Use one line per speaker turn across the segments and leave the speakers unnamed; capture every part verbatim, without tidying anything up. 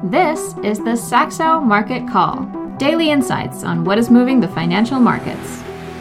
This is the Saxo Market Call, daily insights on what is moving the financial markets.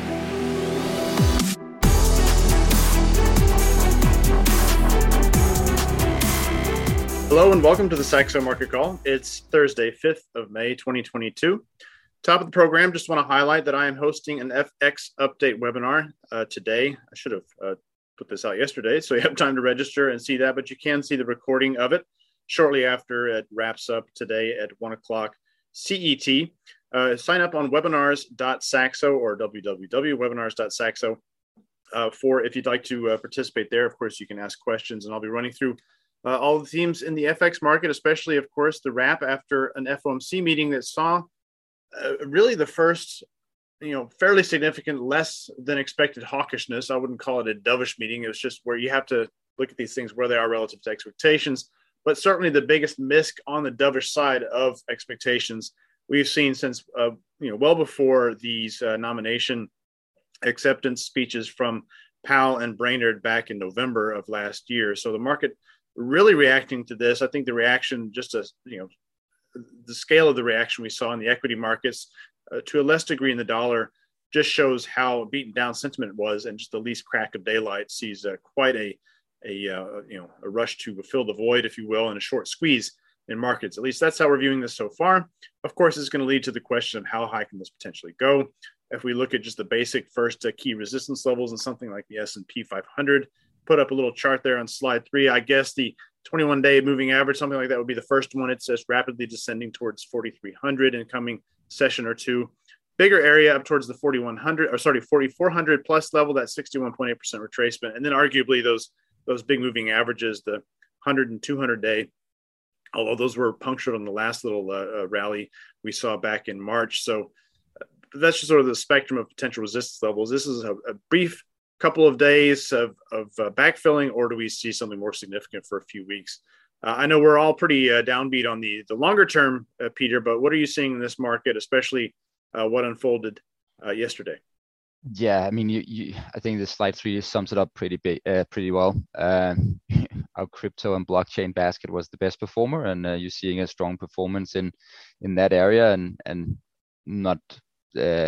Hello and welcome to the Saxo Market Call. It's Thursday, fifth of May, twenty twenty-two. Top of the program, just want to highlight that I am hosting an F X update webinar uh, today. I should have uh, put this out yesterday, so you have time to register and see that, but you can see the recording of it shortly after it wraps up today at one o'clock C E T. Uh, sign up on webinars dot saxo or w w w dot webinars dot saxo uh, for if you'd like to uh, participate there. Of course, you can ask questions, and I'll be running through uh, all the themes in the F X market, especially, of course, the wrap after an F O M C meeting that saw uh, really the first, you know, fairly significant, less than expected hawkishness. I wouldn't call it a dovish meeting. It was just where you have to look at these things where they are relative to expectations. But certainly the biggest miss on the dovish side of expectations we've seen since, uh, you know, well before these uh, nomination acceptance speeches from Powell and Brainerd back in November of last year. So the market really reacting to this. I think the reaction, just as, you know, the scale of the reaction we saw in the equity markets, uh, to a less degree in the dollar, just shows how beaten down sentiment was, and just the least crack of daylight sees uh, quite a a uh, you know a rush to fill the void, if you will, and a short squeeze in markets. At least that's how we're viewing this so far. Of course, it's going to lead to the question of how high can this potentially go. If we look at just the basic first uh, key resistance levels and something like the S and P five hundred, put up a little chart there on slide three. I guess the twenty-one day moving average, something like that, would be the first one. It's just rapidly descending towards forty-three hundred in coming session or two. Bigger area up towards the forty-one hundred, or sorry, forty-four hundred plus level, that sixty-one point eight percent retracement. And then arguably those those big moving averages, the one hundred and two hundred day, although those were punctured on the last little uh, uh, rally we saw back in March. So uh, that's just sort of the spectrum of potential resistance levels. This is a, a brief couple of days of, of uh, backfilling, or do we see something more significant for a few weeks? Uh, I know we're all pretty uh, downbeat on the, the longer term, uh, Peter, but what are you seeing in this market, especially uh, what unfolded uh, yesterday?
Yeah, I mean, you, you, I think the slide three sums it up pretty big, uh, pretty well. Um, our crypto and blockchain basket was the best performer, and uh, you're seeing a strong performance in in that area, and and not uh,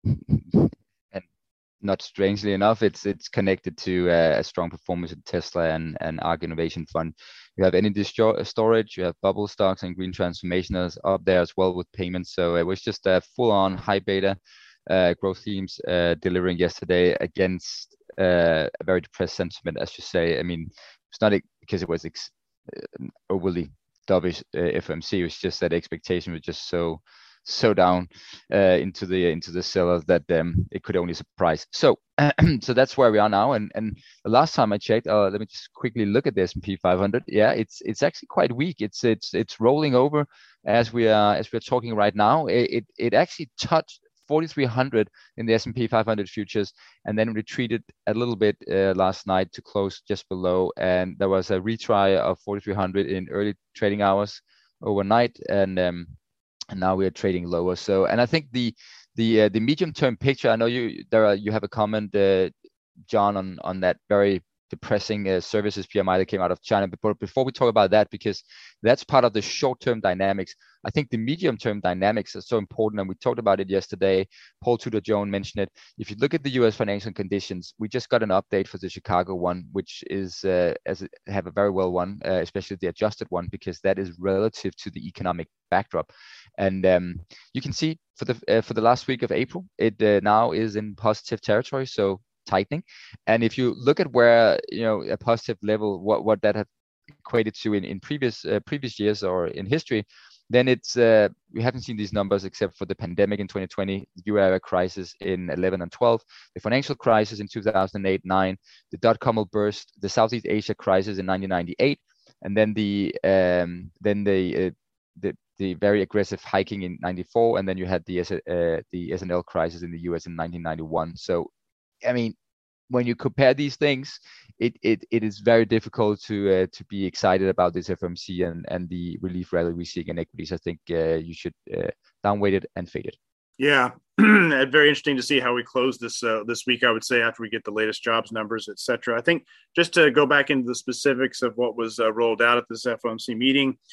and not strangely enough, it's it's connected to uh, a strong performance in Tesla and and ARK Innovation Fund. You have energy storage, you have bubble stocks and green transformationals up there as well with payments. So it was just a full-on high beta. Uh, growth themes uh, delivering yesterday against uh, a very depressed sentiment, as you say. I mean, it's not because it was ex- overly dovish uh, F O M C. It was just that expectation was just so so down uh, into the into the sellers that um, it could only surprise. So so that's where we are now. And and the last time I checked, uh, let me just quickly look at the S and P five hundred. Yeah, it's it's actually quite weak. It's it's it's rolling over as we are as we're talking right now. It it, it actually touched forty-three hundred in the S and P five hundred futures, and then retreated a little bit uh, last night to close just below. And there was a retry of forty-three hundred in early trading hours overnight, and um, and now we are trading lower. So, and I think the the uh, the medium term picture. I know you there are you have a comment, uh, John, on on that very depressing uh, services P M I that came out of China. But before we talk about that, because that's part of the short-term dynamics, I think the medium-term dynamics are so important, and we talked about it yesterday. Paul Tudor-Jones mentioned it. If you look at the U S financial conditions, we just got an update for the Chicago one, which is uh, as it, have a very well one, uh, especially the adjusted one, because that is relative to the economic backdrop. And um, you can see for the uh, for the last week of April, it uh, now is in positive territory. So tightening. And if you look at where, you know, a positive level, what what that had equated to in in previous uh, previous years or in history, then it's uh, we haven't seen these numbers except for the pandemic in twenty twenty, the euro area crisis in eleven and twelve, the financial crisis in two thousand eight nine, the dot-com burst, the Southeast Asia crisis in nineteen ninety-eight, and then the um, then the uh, the the very aggressive hiking in ninety-four, and then you had the uh, the S and L crisis in the U S in nineteen ninety-one. So I mean, when you compare these things, it it, it is very difficult to uh, to be excited about this F O M C and, and the relief rally we see in equities. I think uh, you should uh, downweight it and fade it.
Yeah, very interesting to see how we close this uh, this week, I would say, after we get the latest jobs numbers, et cetera. I think just to go back into the specifics of what was uh, rolled out at this F O M C meeting,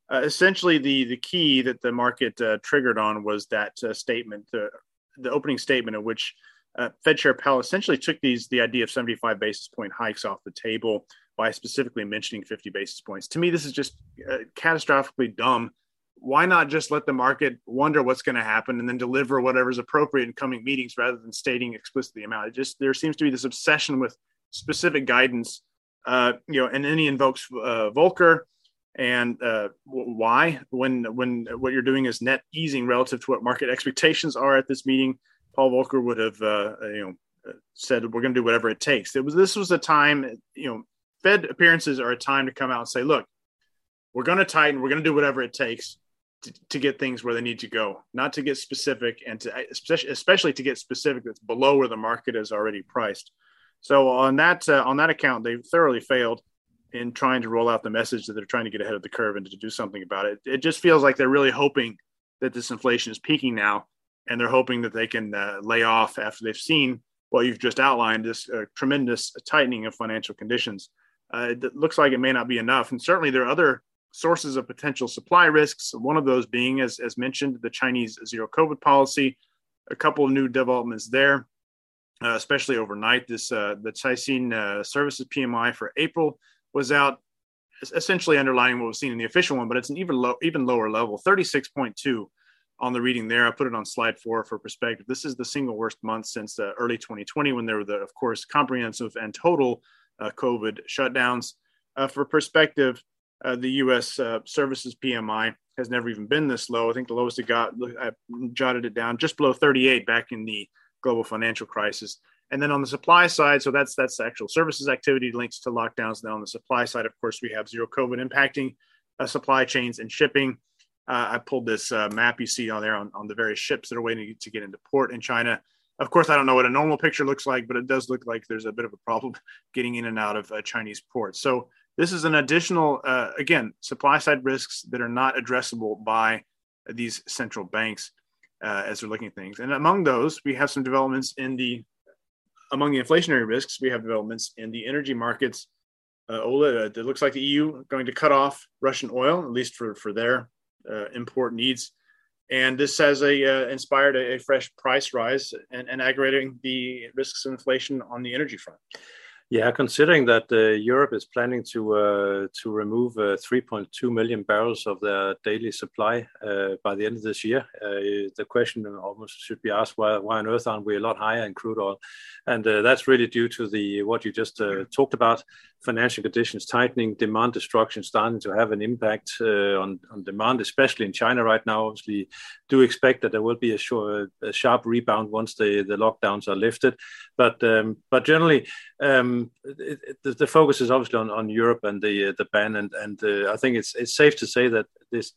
Uh, essentially, the the key that the market uh, triggered on was that uh, statement, uh, the opening statement, in which uh, Fed Chair Powell essentially took these the idea of seventy-five basis point hikes off the table by specifically mentioning fifty basis points. To me, this is just uh, catastrophically dumb. Why not just let the market wonder what's going to happen and then deliver whatever's appropriate in coming meetings rather than stating explicitly the amount? It just there seems to be this obsession with specific guidance, uh, you know, and then he invokes uh, Volcker. And uh, why? When when what you're doing is net easing relative to what market expectations are at this meeting, Paul Volcker would have uh, you know said we're going to do whatever it takes. It was this was a time, you know, Fed appearances are a time to come out and say, look, we're going to tighten, we're going to do whatever it takes to, to get things where they need to go, not to get specific, and to especially especially to get specific that's below where the market is already priced. So on that uh, on that account, they thoroughly failed in trying to roll out the message that they're trying to get ahead of the curve and to do something about it. It just feels like they're really hoping that this inflation is peaking now, and they're hoping that they can uh, lay off after they've seen what you've just outlined, this uh, tremendous tightening of financial conditions. Uh, it looks like it may not be enough. And certainly there are other sources of potential supply risks, one of those being, as, as mentioned, the Chinese zero COVID policy, a couple of new developments there, uh, especially overnight. This uh, the Caixin uh, Services P M I for April was out, essentially underlining what was seen in the official one, but it's an even low, even lower level, thirty-six point two on the reading there. I put it on slide four for perspective. This is the single worst month since uh, early twenty twenty, when there were the, of course, comprehensive and total uh, COVID shutdowns. Uh, for perspective, uh, the U S uh, Services P M I has never even been this low. I think the lowest it got, I jotted it down, just below thirty-eight back in the global financial crisis. And then on the supply side, so that's that's the actual services activity links to lockdowns. Now on the supply side, of course, we have zero COVID impacting uh, supply chains and shipping. Uh, I pulled this uh, map you see on there on, on the various ships that are waiting to get into port in China. Of course, I don't know what a normal picture looks like, but it does look like there's a bit of a problem getting in and out of uh, Chinese ports. So this is an additional, uh, again, supply side risks that are not addressable by these central banks uh, as they're looking at things. And among those, we have some developments in the Among the inflationary risks, we have developments in the energy markets. Uh, Ola, it looks like the E U going to cut off Russian oil, at least for, for their uh, import needs. And this has a, uh, inspired a, a fresh price rise and, and aggravating the risks of inflation on the energy front.
Yeah, considering that uh, Europe is planning to uh, to remove uh, three point two million barrels of their daily supply uh, by the end of this year, uh, the question almost should be asked: why, why on earth aren't we a lot higher in crude oil? And uh, that's really due to the what you just uh, talked about: financial conditions tightening, demand destruction starting to have an impact uh, on on demand, especially in China right now. Obviously, do expect that there will be a, short, a sharp rebound once the, the lockdowns are lifted, but um, but generally. Um, It, it, the focus is obviously on, on Europe and the uh, the ban, and and uh, I think it's it's safe to say that this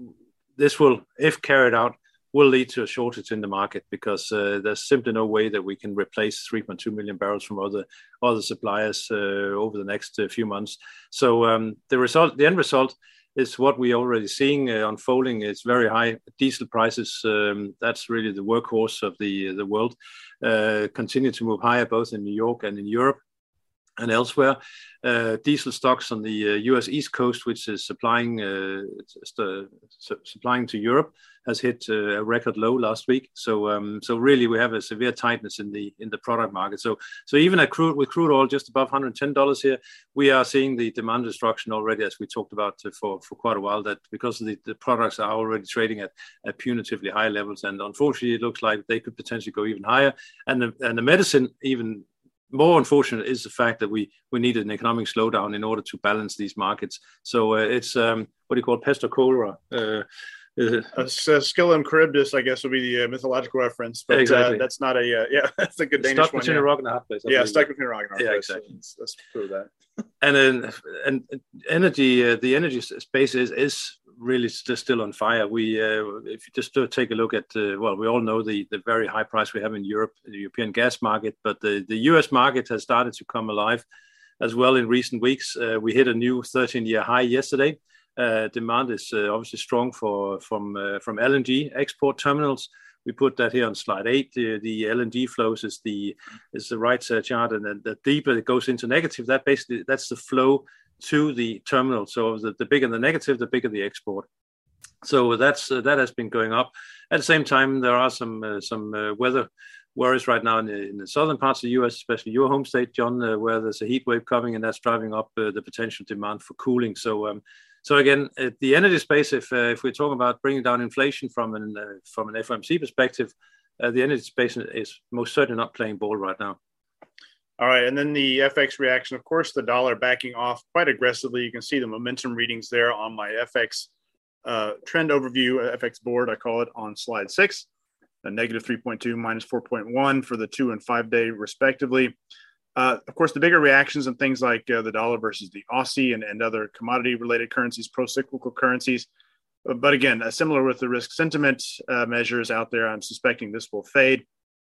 this will, if carried out, will lead to a shortage in the market, because uh, there's simply no way that we can replace three point two million barrels from other other suppliers uh, over the next uh, few months. So um, the result, the end result, is what we already seeing uh, unfolding. It's very high diesel prices. Um, that's really the workhorse of the the world. Uh, continue to move higher both in New York and in Europe and elsewhere. Uh, diesel stocks on the uh, U S East Coast, which is supplying uh, st- su- supplying to Europe, has hit uh, a record low last week. So, um, so really, we have a severe tightness in the in the product market. So, so even at crude with crude oil just above one hundred ten dollars here, we are seeing the demand destruction already, as we talked about uh, for for quite a while. That because the, the products are already trading at, at punitively high levels, and unfortunately, it looks like they could potentially go even higher. And the and the medicine even. More unfortunate is the fact that we we need an economic slowdown in order to balance these markets. So uh, it's um, what do you call it, pest or cholera? Uh,
uh, Scylla and Charybdis, I guess, will be the uh, mythological reference. But
exactly.
uh, that's not a uh, yeah, that's a good Danish
stuck
one.
Between
yeah.
a rock and a hard place. I
yeah,
believe.
stuck between a rock and a hard
yeah,
place.
Exactly.
So let's, let's prove that.
and then and energy, uh, the energy space is is. really still on fire. We, uh, if you just take a look at, uh, well, we all know the the very high price we have in Europe, the European gas market, but the, the U S market has started to come alive as well in recent weeks. Uh, we hit a new thirteen-year high yesterday. Uh, demand is uh, obviously strong for from uh, from L N G export terminals. We put that here on slide eight. The, the L N G flows is the is the right uh, chart, and then the deeper it goes into negative, that basically that's the flow to the terminal. So the, the bigger the negative, the bigger the export. So that's uh, that has been going up. At the same time, there are some uh, some uh, weather worries right now in the, in the southern parts of the U S, especially your home state, John, uh, where there's a heat wave coming, and that's driving up uh, the potential demand for cooling. So, um, so again, at the energy space, if uh, if we're talking about bringing down inflation from an uh, from an F O M C perspective, uh, the energy space is most certainly not playing ball right now.
All right, and then the F X reaction, of course, the dollar backing off quite aggressively. You can see the momentum readings there on my F X uh, trend overview, F X board, I call it, on slide six. A negative three point two, minus four point one for the two and five day respectively. Uh, of course, the bigger reactions and things like uh, the dollar versus the Aussie and, and other commodity related currencies, pro-cyclical currencies. Uh, but again, uh, similar with the risk sentiment uh, measures out there, I'm suspecting this will fade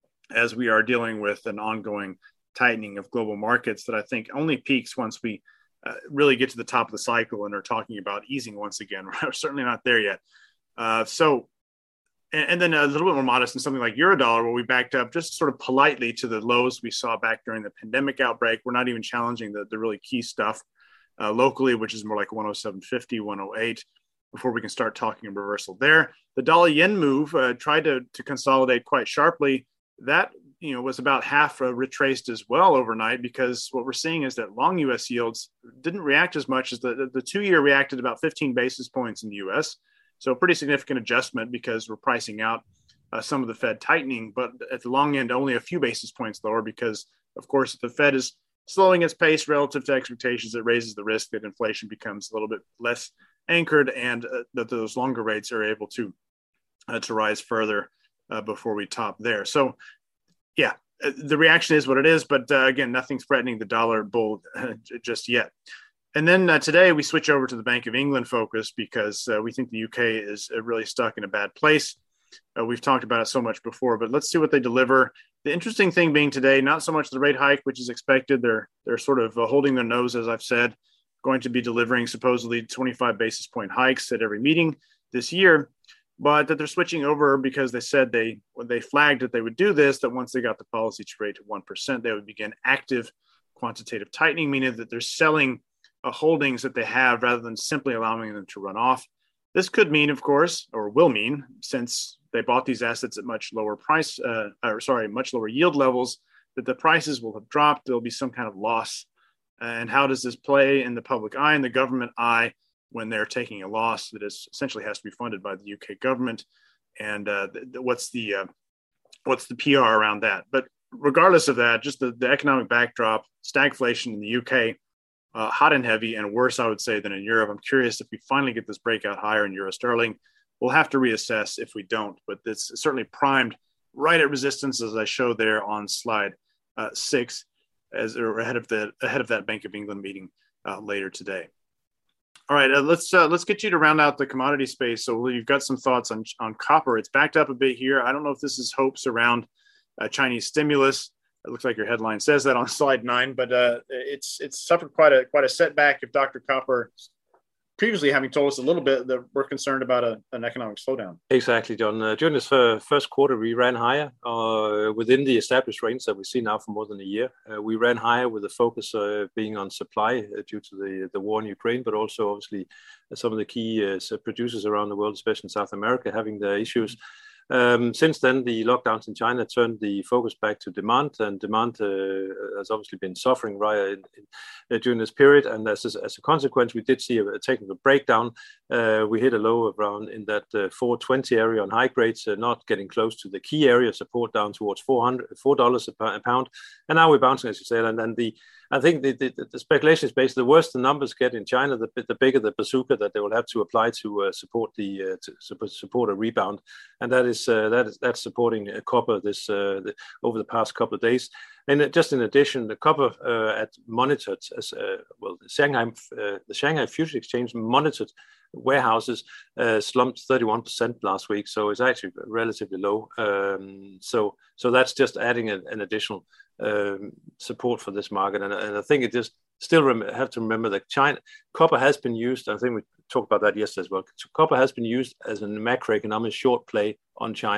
as we are dealing with an ongoing tightening of global markets that I think only peaks once we uh, really get to the top of the cycle and are talking about easing once again. We're certainly not there yet. Uh, so, and, and then a little bit more modest in something like Eurodollar, where we backed up just sort of politely to the lows we saw back during the pandemic outbreak. We're not even challenging the, the really key stuff uh, locally, which is more like one oh seven fifty, one oh eight, before we can start talking a reversal there. The dollar yen move uh, tried to, to consolidate quite sharply. That, you know, was about half uh, retraced as well overnight, because what we're seeing is that long U S yields didn't react as much as the, the, the two-year reacted about fifteen basis points in the U S. So a pretty significant adjustment because we're pricing out uh, some of the Fed tightening, but at the long end, only a few basis points lower because, of course, if the Fed is slowing its pace relative to expectations, it raises the risk that inflation becomes a little bit less anchored and uh, that those longer rates are able to, uh, to rise further uh, before we top there. So, yeah, the reaction is what it is, but uh, again, nothing's threatening the dollar bull uh, just yet. And then uh, today we switch over to the Bank of England focus because uh, we think the U K is uh, really stuck in a bad place. Uh, we've talked about it so much before, but let's see what they deliver. The interesting thing being today, not so much the rate hike, which is expected. They're they're sort of uh, holding their nose, as I've said, going to be delivering supposedly twenty-five basis point hikes at every meeting this year, but that they're switching over because they said they, when they flagged that they would do this, that once they got the policy rate to one percent, they would begin active quantitative tightening, meaning that they're selling uh, holdings that they have rather than simply allowing them to run off. This could mean, of course, or will mean, since they bought these assets at much lower price, uh, or sorry, much lower yield levels, that the prices will have dropped. There'll be some kind of loss. And how does this play in the public eye and the government eye when they're taking a loss that is essentially has to be funded by the U K government? And uh, th- th- what's the uh, what's the P R around that? But regardless of that, just the, the economic backdrop, stagflation in the U K, uh, hot and heavy, and worse, I would say, than in Europe. I'm curious if we finally get this breakout higher in euro sterling. We'll have to reassess if we don't, but it's certainly primed right at resistance, as I showed there on slide uh, six, as or ahead of the ahead of that Bank of England meeting uh, later today. All right, uh, let's uh, let's get you to round out the commodity space. So you've got some thoughts on on copper. It's backed up a bit here. I don't know if this is hopes around uh, Chinese stimulus. It looks like your headline says that on slide nine, but uh, it's it's suffered quite a quite a setback. If Doctor Copper, previously having told us a little bit that we're concerned about a, an economic slowdown.
Exactly, John. Uh, during this uh, first quarter, we ran higher uh, within the established range that we see now for more than a year. Uh, we ran higher with the focus uh, being on supply uh, due to the, the war in Ukraine, but also obviously uh, some of the key uh, producers around the world, especially in South America, having their issues. Um, since then, the lockdowns in China turned the focus back to demand, and demand uh, has obviously been suffering right in, in, uh, during this period. And as, as a consequence, we did see a, a technical breakdown. Uh, we hit a low around in that uh, four twenty area on high grades, uh, not getting close to the key area support down towards four hundred, four dollars a pound. And now we're bouncing, as you said, and then the I think the, the, the speculation is based, the worse the numbers get in China, the, the bigger the bazooka that they will have to apply to uh, support the uh, to support a rebound, and that is uh, that is that's supporting uh, copper this uh, the, over the past couple of days. And just in addition, the copper uh, at monitored as uh, well, the Shanghai uh, the Shanghai Futures Exchange monitored warehouses uh, slumped thirty-one percent last week, so it's actually relatively low. Um, so so that's just adding a, an additional um, support for this market, and, and I think it just still rem- have to remember that China copper has been used. I think we talked about that yesterday as well. Copper has been used as a macroeconomic short play on China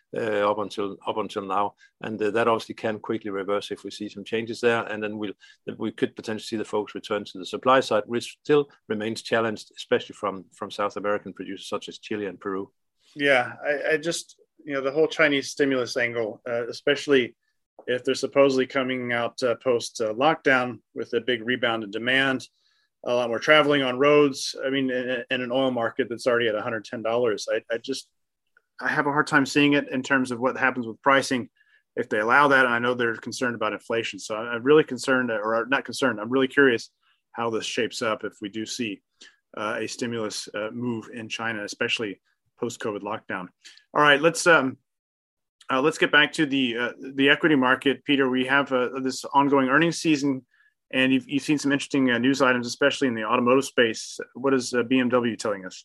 uh, up until up until now, and uh, that obviously can quickly reverse if we see some changes there, and then we'll we could potentially see the folks return to the supply side, which still remains challenged, especially from from South American producers such as Chile and Peru.
Yeah, I, I just you know the whole Chinese stimulus angle, uh, especially if they're supposedly coming out uh, post uh, lockdown with a big rebound in demand, a lot more traveling on roads. I mean, in, in an oil market that's already at one hundred ten dollars, I, I just I have a hard time seeing it in terms of what happens with pricing if they allow that. And I know they're concerned about inflation. So I'm really concerned, or not concerned, I'm really curious how this shapes up if we do see uh, a stimulus uh, move in China, especially post-COVID lockdown. All right, let's um, uh, let's get back to the uh, the equity market. Peter, we have uh, this ongoing earnings season, and you've, you've seen some interesting uh, news items, especially in the automotive space. What is uh, B M W telling us?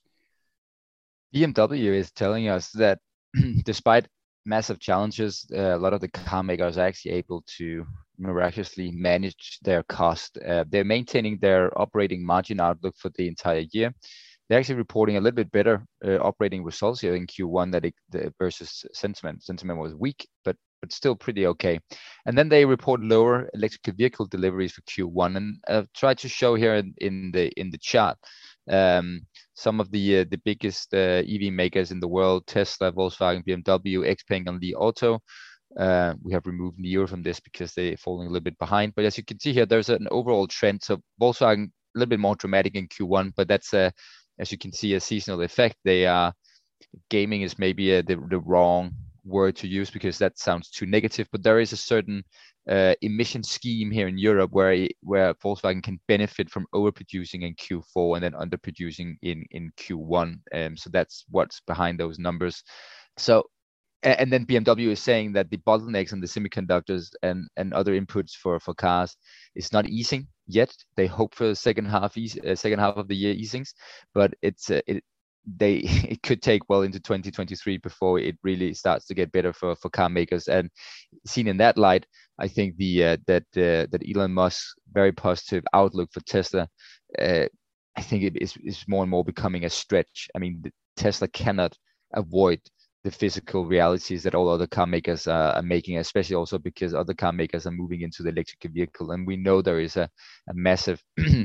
B M W is telling us that despite massive challenges, uh, a lot of the car makers are actually able to miraculously manage their cost. Uh, they're maintaining their operating margin outlook for the entire year. They're actually reporting a little bit better uh, operating results here in Q one that it, the, versus sentiment. Sentiment was weak, but but still pretty okay. And then they report lower electric vehicle deliveries for Q one, and I've tried to show here in, in the in the chart um, some of the uh, the biggest uh, E V makers in the world: Tesla, Volkswagen, B M W, XPeng, and Li Auto. Uh, we have removed NIO from this because they're falling a little bit behind. But as you can see here, there's an overall trend. So Volkswagen a little bit more dramatic in Q one, but that's a, as you can see, a seasonal effect. They are gaming is maybe a, the the wrong word to use because that sounds too negative. But there is a certain uh, emission scheme here in Europe where where Volkswagen can benefit from overproducing in Q four and then underproducing in in Q one. Um, so that's what's behind those numbers. So. And then B M W is saying that the bottlenecks and the semiconductors and, and other inputs for, for cars is not easing yet. They hope for the second half ease, uh, second half of the year easings, but it's uh, it they it could take well into twenty twenty-three before it really starts to get better for, for car makers. And seen in that light, I think the uh, that uh, that Elon Musk's very positive outlook for Tesla, uh, I think it is is more and more becoming a stretch. I mean, Tesla cannot avoid the physical realities that all other car makers uh, are making, especially also because other car makers are moving into the electric vehicle. And we know there is a, a massive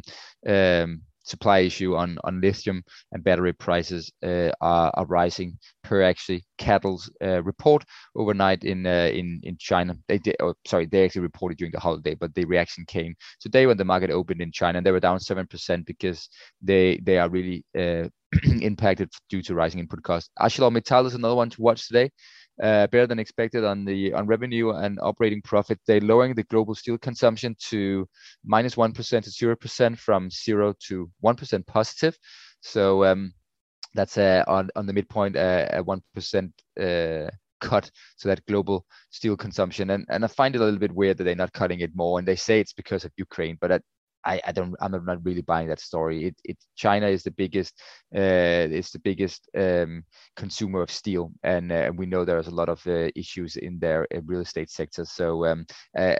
um, supply issue on, on lithium, and battery prices uh, are, are rising per actually Cattle's uh, report overnight in uh, in in China. They did, oh, sorry, they actually reported during the holiday, but the reaction came today when the market opened in China, and they were down seven percent because they they are really uh, impacted due to rising input costs. ArcelorMittal is another one to watch today. Uh, better than expected on the on revenue and operating profit. They're lowering the global steel consumption to minus one percent to zero percent from zero to one percent positive. So um, that's uh, on on the midpoint uh, a one percent uh, cut to that global steel consumption. And and I find it a little bit weird that they're not cutting it more. And they say it's because of Ukraine, but I, I, I don't. I'm not really buying that story. It, it China is the biggest. Uh, it's the biggest um, consumer of steel, and uh, we know there's a lot of uh, issues in their uh, real estate sector. So um, uh,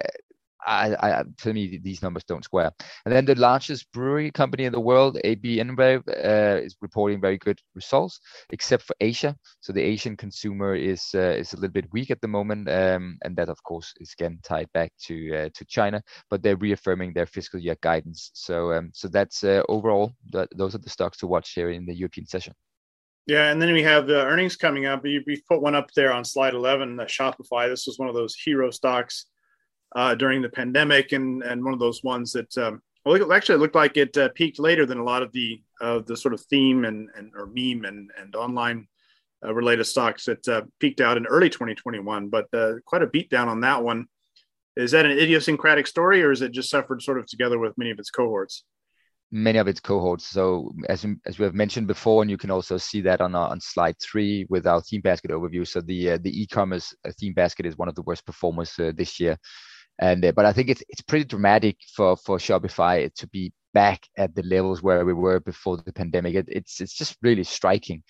I, I, to me, these numbers don't square. And then the largest brewery company in the world, A B InBev, uh, is reporting very good results, except for Asia. So the Asian consumer is uh, is a little bit weak at the moment, um, and that, of course, is again tied back to uh, to China. But they're reaffirming their fiscal year guidance. So um, so that's uh, overall. Th- those are the stocks to watch here in the European session.
Yeah, and then we have the earnings coming up. You, we've put one up there on slide eleven. Uh, Shopify. This was one of those hero stocks Uh, during the pandemic, and and one of those ones that um, well, it actually looked like it uh, peaked later than a lot of the uh, the sort of theme and and or meme and and online uh, related stocks that uh, peaked out in early twenty twenty-one. But uh, quite a beat down on that one. Is that an idiosyncratic story, or is it just suffered sort of together with many of its cohorts?
Many of its cohorts. So as as we have mentioned before, and you can also see that on uh, on slide three with our theme basket overview. So the uh, the e-commerce theme basket is one of the worst performers uh, this year. And uh, but I think it's it's pretty dramatic for, for Shopify to be back at the levels where we were before the pandemic. It, it's it's just really striking,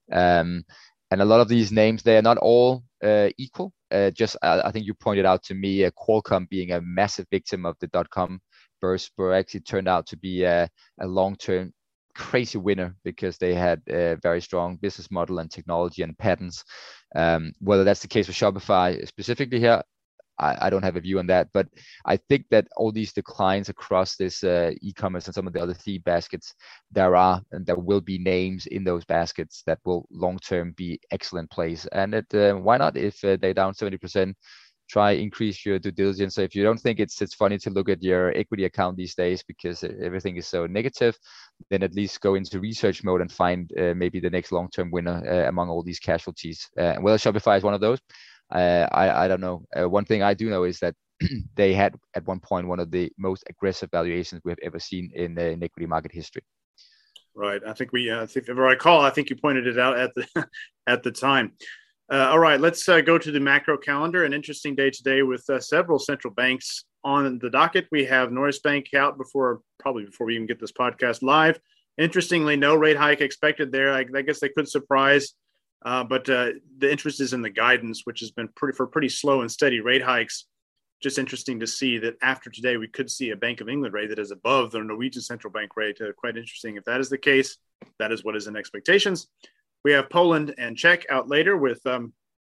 um, and a lot of these names, they are not all uh, equal. Uh, just uh, I think you pointed out to me, uh, Qualcomm being a massive victim of the dot com burst, but actually turned out to be a, a long term crazy winner because they had a very strong business model and technology and patents. Um, whether that's the case for Shopify specifically here, I, I don't have a view on that. But I think that all these declines across this uh, e-commerce and some of the other theme baskets, there are and there will be names in those baskets that will long-term be excellent plays. And it, uh, why not, if uh, they're down seventy percent, try increase your due diligence. So if you don't think it's it's funny to look at your equity account these days because everything is so negative, then at least go into research mode and find uh, maybe the next long-term winner uh, among all these casualties. Uh, whether Shopify is one of those, uh, I I don't know. Uh, one thing I do know is that they had at one point one of the most aggressive valuations we've ever seen in, uh, in equity market history.
Right. I think we, uh, if I recall, I think you pointed it out at the at the time. Uh, all right, let's uh, go to the macro calendar. An interesting day today with uh, several central banks on the docket. We have Norges Bank out before, probably before we even get this podcast live. Interestingly, no rate hike expected there. I, I guess they could surprise, uh, but uh, the interest is in the guidance, which has been pretty for pretty slow and steady rate hikes. Just interesting to see that after today, we could see a Bank of England rate that is above the Norwegian central bank rate. Uh, quite interesting. If that is the case, that is what is in expectations. We have Poland and Czech out later with um,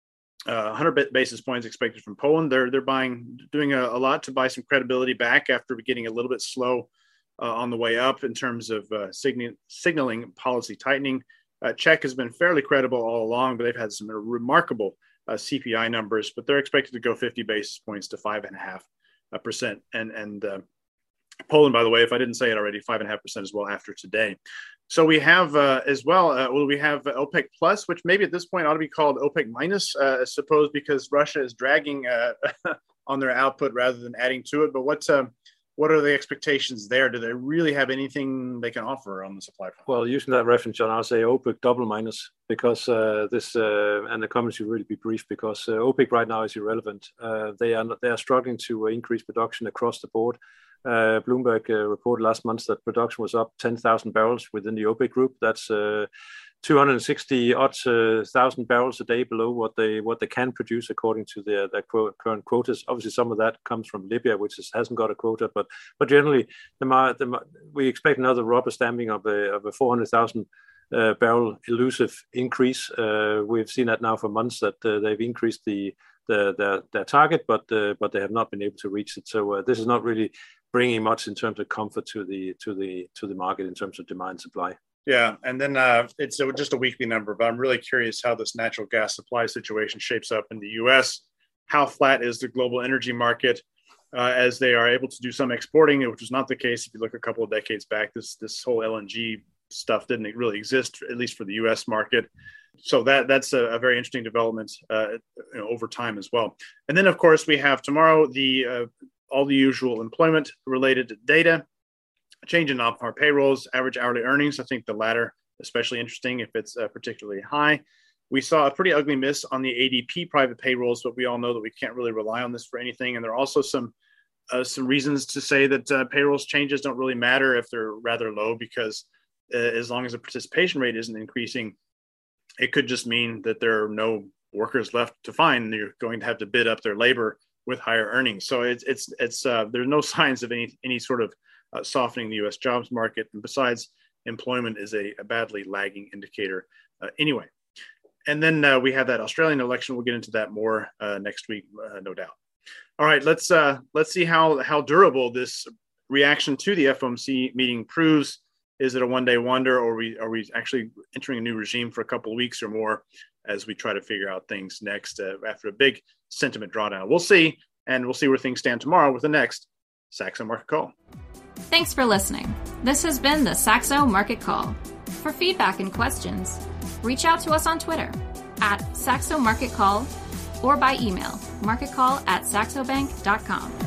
uh, one hundred basis points expected from Poland. They're they're buying, doing a, a lot to buy some credibility back after getting a little bit slow uh, on the way up in terms of uh, sign- signaling policy tightening. Uh, Czech has been fairly credible all along, but they've had some remarkable uh, C P I numbers. But they're expected to go fifty basis points to five and a half percent. And and uh, Poland, by the way, if I didn't say it already, five and a half percent as well after today. So we have uh, as well, uh, well, we have OPEC plus, which maybe at this point ought to be called OPEC minus, uh, I suppose, because Russia is dragging uh, on their output rather than adding to it. But what uh, what are the expectations there? Do they really have anything they can offer on the supply front?
Well, using that reference, John, I'll say OPEC double minus because uh, this uh, and the comments should really be brief because uh, OPEC right now is irrelevant. Uh, they are they are struggling to increase production across the board. Uh, Bloomberg uh, reported last month that production was up ten thousand barrels within the OPEC group. That's uh, two hundred sixty odd uh, thousand barrels a day below what they what they can produce according to their, their qu- current quotas. Obviously, some of that comes from Libya, which is, hasn't got a quota, but but generally, the, the, we expect another rubber stamping of a of a four hundred thousand uh, barrel elusive increase. Uh, we've seen that now for months that uh, they've increased the the their, their target, but uh, but they have not been able to reach it. So uh, this is not really bringing much in terms of comfort to the to the to the market in terms of demand supply.
Yeah, and then uh, it's just a weekly number, but I'm really curious how this natural gas supply situation shapes up in the U S. How flat is the global energy market uh, as they are able to do some exporting, which was not the case if you look a couple of decades back. This this whole L N G stuff didn't really exist, at least for the U S market. So that that's a, a very interesting development uh, you know, over time as well. And then, of course, we have tomorrow the uh, all the usual employment-related data, change in our payrolls, average hourly earnings. I think the latter especially interesting if it's uh, particularly high. We saw a pretty ugly miss on the A D P private payrolls, but we all know that we can't really rely on this for anything. And there are also some uh, some reasons to say that uh, payrolls changes don't really matter if they're rather low, because uh, as long as the participation rate isn't increasing, it could just mean that there are no workers left to find, and you're going to have to bid up their labor with higher earnings. So it's it's it's uh, there's no signs of any any sort of uh, softening the U S jobs market. And besides, employment is a, a badly lagging indicator uh, anyway. And then uh, we have that Australian election. We'll get into that more uh, next week, uh, no doubt. All right, let's uh, let's see how how durable this reaction to the F O M C meeting proves. Is it a one-day wonder, or are we are we actually entering a new regime for a couple of weeks or more as we try to figure out things next uh, after a big sentiment drawdown? We'll see, and we'll see where things stand tomorrow with the next Saxo Market Call.
Thanks for listening. This has been the Saxo Market Call. For feedback and questions, reach out to us on Twitter at Saxo Market Call or by email marketcall at saxobank dot com.